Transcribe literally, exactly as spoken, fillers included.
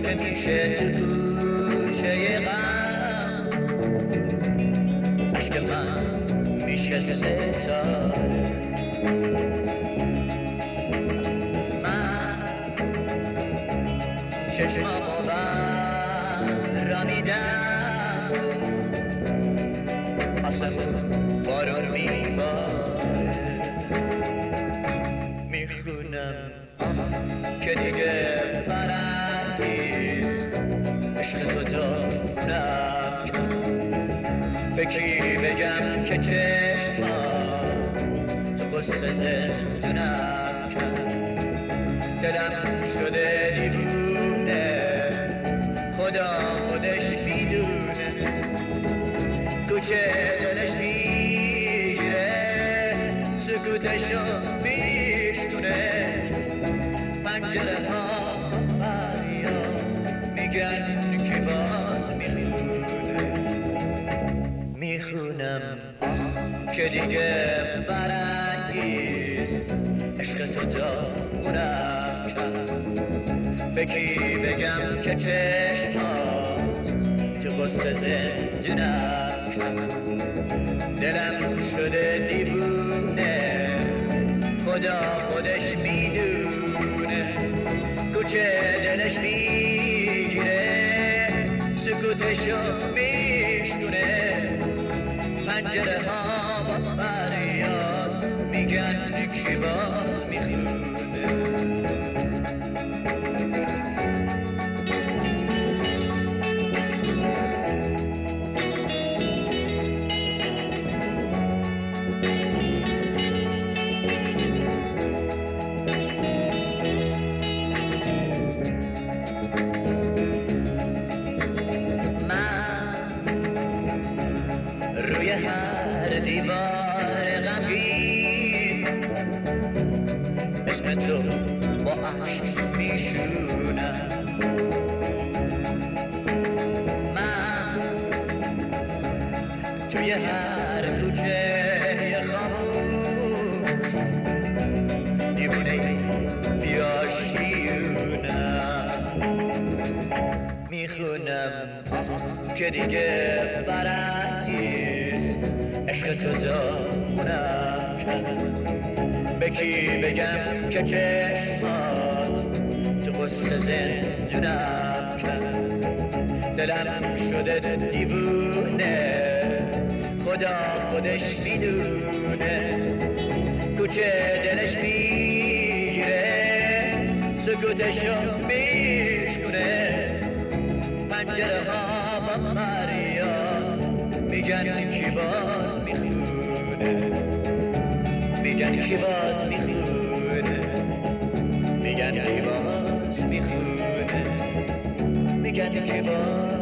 که میشه تو گوشه غم عشق من میشه ستاره. من چشمامو برمیدم آسمون بارون میباره، میخونم که دیگه برنگیز عشق تو دارم. به کی بگم که چشمام تو قصه زندونم کرد؟ دلم شده دیوونه، خدا خودش میدونه. کوچه دلش میگیره، سکوتشو میشتونه. پنجره ها فریاد میگن که باز میخونه. میخونم که دیگه برانگیز عشق تو داغونم کرد. به کی بگم که چشمات تو قصه زندونم کرد؟ دلم شده دیوونه، خدا خودش میدونه. کوچه دلش میگیره، سکوتشو میشنونه. پنجره ها با فریاد میگن کی باز میخونه. روی هر دیوار غمگین اسم تو با عشق میشونم. من توی هر کوچه خاموش دیوونه بیاشیونم. میخونم که دیگه برانگیز عشق تو داغونم کرد. به کی بگم که چشمات تو قصه زندونم کرد؟ دلم شده دیوونه، خدا خودش میدونه. کوچه دلش میگیره، سکوتشو میشنونه. پنجره ها با فریاد میگن کی باز میخونه. میگن کی باز میخونه. میگن کی باز میخونه. میگن کی باز